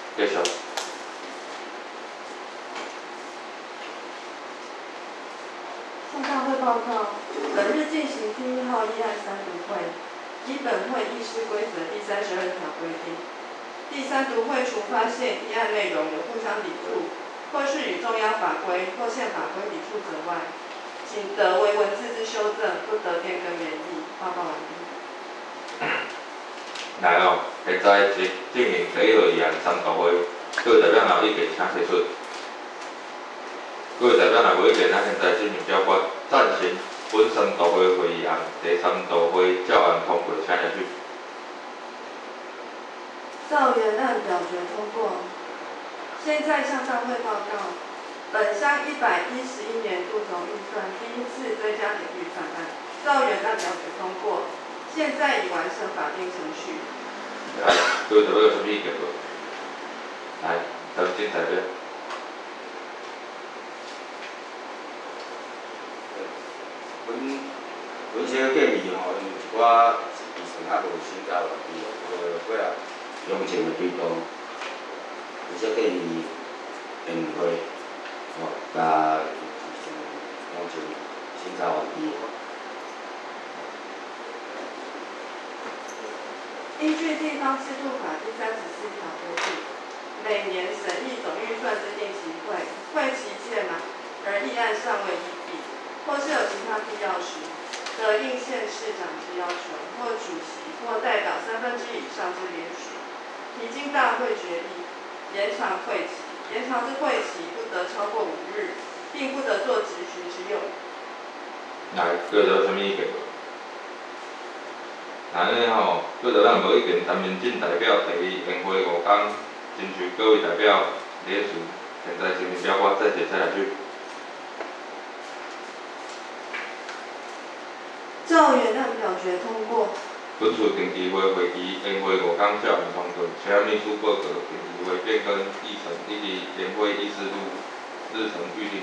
继续。 向大会报告，本日进行第1号议案三读会，依本会议事规则第32条规定，第三读会除发现议案内容有互相抵触，或是与中央法规或宪法规抵触者外，仅得为文字之修正，不得变更原意。报告完毕。 来哦，现在进行第1号议案三读会，各位代表若有意见，请提出。各位代表若无意见，咱现在进行表决，赞成本三读会会议案第三读会照案通过，请下去。 照原案表决通过。现在向大会报告，本乡111年度总预算第一次追加点预算案，照原案表决通过。现在已完成法定程序。 来，各位代表有什么意见无？来，陈进代表。 阮小建议吼，因为一寡预算还无审查完毕哦，过来用钱的推动，阮小建议下两会吼，甲用钱审查完毕。 依据地方制度法第34条规定，每年审议总预算之定期会，会期届满而议案尚未议毕，或是有其他必要时，则应县市长之要求，或主席或代表1/3以上之联署，提经大会决议，延长会期。延长之会期不得超过5日，并不得做质询之用。 来，各位有什么意见无？那安尼吼，各位代表无意见，陈明进代表提议延会5天，请求各位代表联署。现在进行表决，再提下去。 照原案表决通过。 本次定期会会期延会5天照案通过，请秘书报告定期会变更议程以及延会议事日程预定。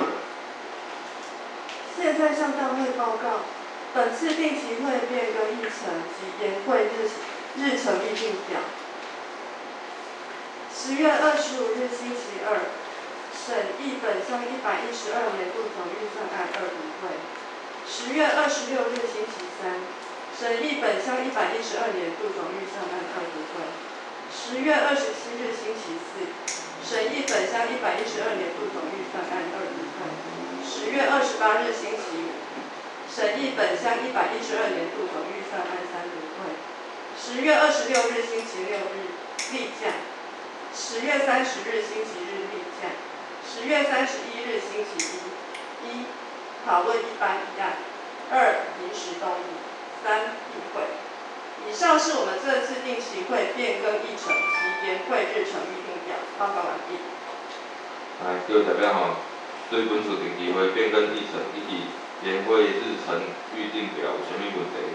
现在向大会报告，本次定期会变更议程及延会日程预定表。10月25日星期二，审议本乡112年度总预算案二读会。10月26日星期三，审议本乡112年度总预算案二读会。10月27日星期四，审议本乡112年度总预算案二读会。10月28日星期五，审议本乡112年度总预算案三读会。10月26日星期六日例假。10月30日星期日例假。10月31日星期一，讨论一般议案；2、临时动议；3、议会。以上是我们这次定期会变更议程及延会日程预定表。报告完毕。 来，各位代表吼，对本次定期会变更议程以及延会日程预定表有啥物问题？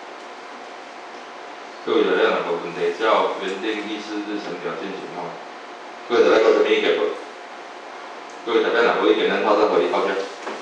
各位代表若无问题，照原定议事日程表进行吼。各位代表有啥物意见无？各位代表若无意见，咱透早会议到这。